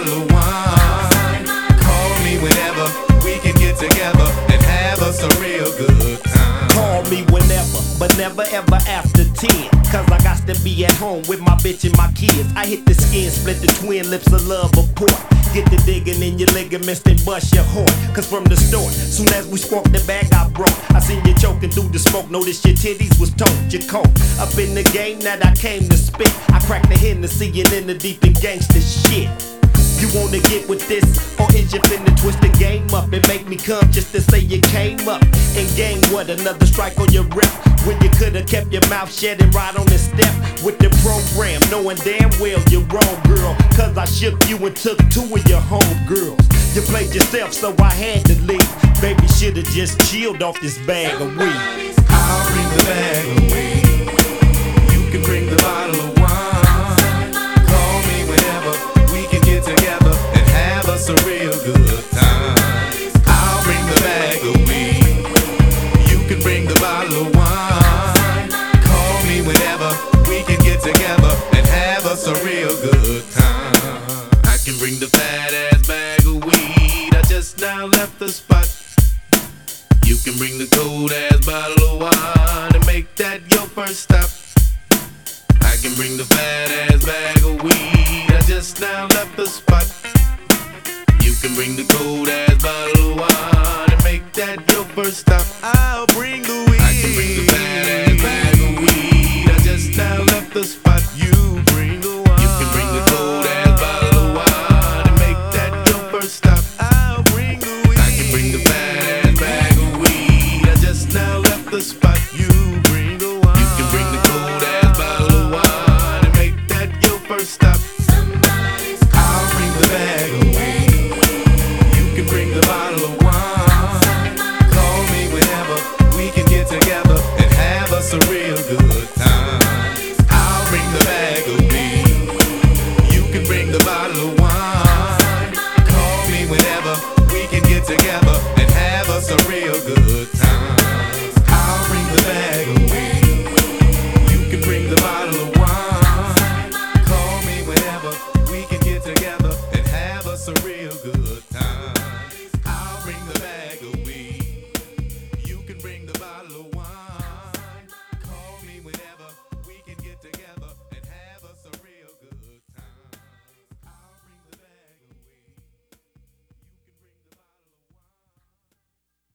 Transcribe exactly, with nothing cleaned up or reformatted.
bottle of wine. Call me whenever we can get together and have us a real good time. Call me whenever, but never ever after ten. Cause I got to be at home with my bitch and my kids. I hit the skin, split the twin lips of love apart. Get the digging in your ligaments, then bust your heart. Cause from the start, soon as we sparked the bag I brought, I seen you choking through the smoke. Noticed your titties was told, you cold. Up in the game that I came to spit. I cracked the Hennessy and in the deep and gangsta shit. You wanna get with this, or is you finna twist the game up and make me come just to say you came up? And game what, another strike on your rep? When you could've kept your mouth shut and ride on the step with the program, knowing damn well you're wrong, girl. Cause I shook you and took two of your homegirls. You played yourself, so I had to leave. Baby, should've just chilled off this bag of weed. I'll bring the bag of weed. You can bring the bottle of wine. Call me whenever we can get together and have us a real good time. I'll bring the bag of weed. You can bring the bottle of wine. Call me whenever we can get together and have us a real good time. I can bring the fat ass bag of weed. I just now left the spot. You can bring the cold ass bottle of wine and make that your first stop. I can bring the fat ass bag of weed. I just now left the spot. You can bring the cold ass bottle of wine and make that your first stop. I'll bring